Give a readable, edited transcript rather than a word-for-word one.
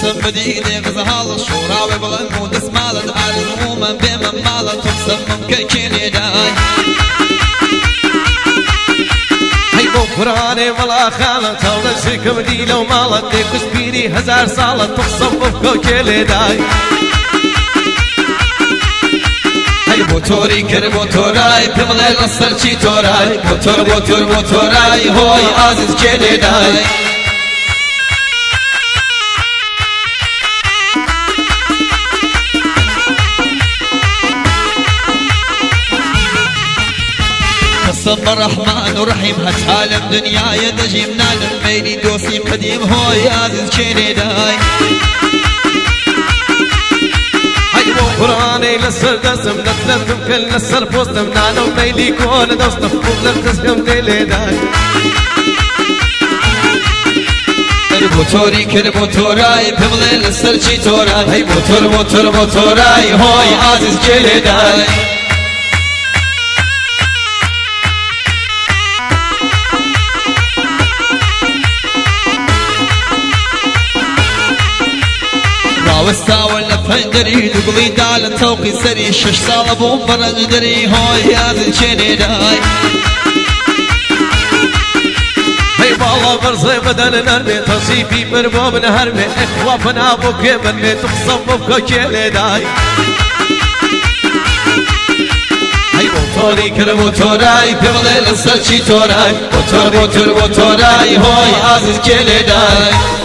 تقسم بديني غزهال الشورى وبلن مودس مالت عالم ومن بمن مالت تقسم ممكن داي هی بو قرآن ولا خالت هولا شکم دیل و مالت دیکش بیری 1000 سالت تقسم ممکن دای موتوری کر موتورای پمل لسر چی تورای موتورای هوی عزیز کلی دای قسم الرحمن الرحيم هتعالم دنيا يدجي منال ميلي دوسي قديم هوي عزيز كيني داي قرآني لسر دسم نتلتم كل لسر بوستم نانو ميلي كون دوستم قبل تسلم ديلي داي موتوري كر موتوراي بملي لسر چي توراي هي موتوراي هوي عزيز كيلي داي واستاول لفندري دقلي دال توقي سري 6 سال بوم فرج دري هوي عزيز كيني داي هي والله برزي بدن نرمي تصيبي بربوب نهرمي اخوافنا ابوك يمني تقسم بك كيلي داي هي موتوري كر موتوراي بملي لسر چي توراي موتوراي هوي عزيز كيلي داي